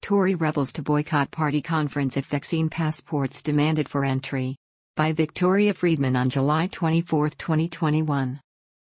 Tory rebels to boycott party conference if vaccine passports demanded for entry. By Victoria Friedman on July 24, 2021.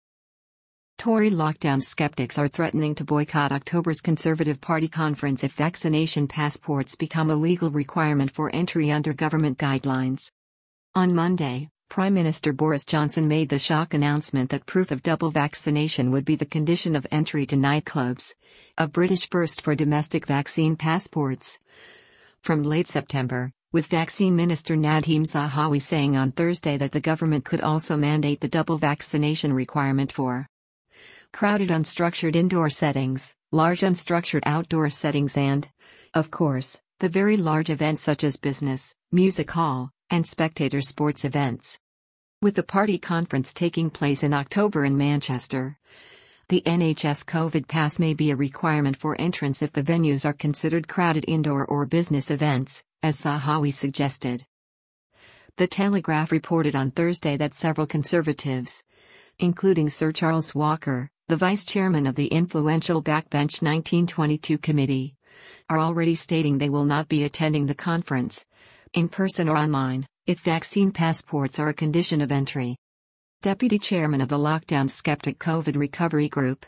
Tory lockdown skeptics are threatening to boycott October's Conservative Party conference if vaccination passports become a legal requirement for entry under government guidelines. On Monday, Prime Minister Boris Johnson made the shock announcement that proof of double vaccination would be the condition of entry to nightclubs, a British first for domestic vaccine passports. From late September, with Vaccine Minister Nadhim Zahawi saying on Thursday that the government could also mandate the double vaccination requirement for crowded unstructured indoor settings, large unstructured outdoor settings and, of course, the very large events such as business, music hall, and spectator sports events. With the party conference taking place in October in Manchester, the NHS COVID pass may be a requirement for entrance if the venues are considered crowded indoor or business events, as Zahawi suggested. The Telegraph reported on Thursday that several Conservatives, including Sir Charles Walker, the vice chairman of the influential Backbench 1922 committee, are already stating they will not be attending the conference, in person or online, if vaccine passports are a condition of entry. Deputy Chairman of the Lockdown Skeptic COVID Recovery Group,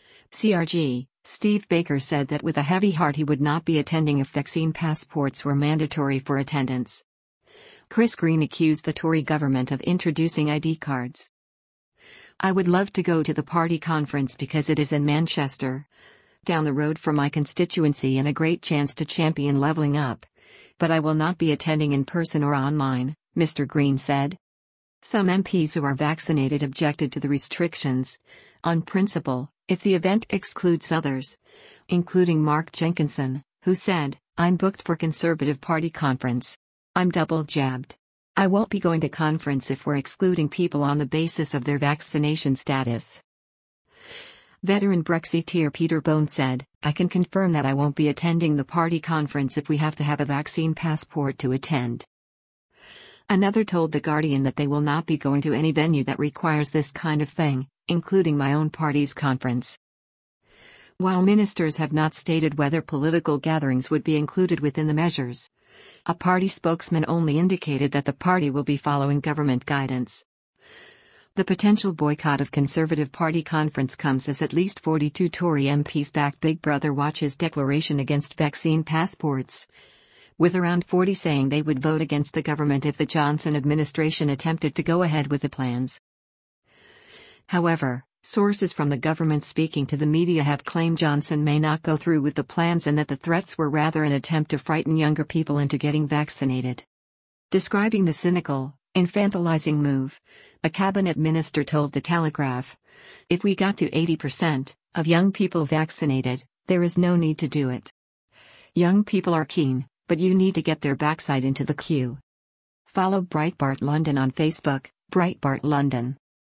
CRG, Steve Baker said that with a heavy heart he would not be attending if vaccine passports were mandatory for attendance. Chris Green accused the Tory government of introducing ID cards. I would love to go to the party conference because it is in Manchester, down the road from my constituency and a great chance to champion levelling up. But I will not be attending in person or online, Mr. Green said. Some MPs who are vaccinated objected to the restrictions, on principle, if the event excludes others, including Mark Jenkinson, who said, "I'm booked for Conservative Party conference. I'm double jabbed. I won't be going to conference if we're excluding people on the basis of their vaccination status." Veteran Brexiteer Peter Bone said, "I can confirm that I won't be attending the party conference if we have to have a vaccine passport to attend." Another told The Guardian that they will not be going to any venue that requires this kind of thing, including my own party's conference. While ministers have not stated whether political gatherings would be included within the measures, a party spokesman only indicated that the party will be following government guidance. The potential boycott of Conservative Party conference comes as at least 42 Tory MPs back Big Brother Watch's declaration against vaccine passports, with around 40 saying they would vote against the government if the Johnson administration attempted to go ahead with the plans. However, sources from the government speaking to the media have claimed Johnson may not go through with the plans and that the threats were rather an attempt to frighten younger people into getting vaccinated. Describing the cynical, infantilizing move, a cabinet minister told The Telegraph, "If we got to 80% of young people vaccinated, there is no need to do it. Young people are keen, but you need to get their backside into the queue." Follow Breitbart London on Facebook, Breitbart London.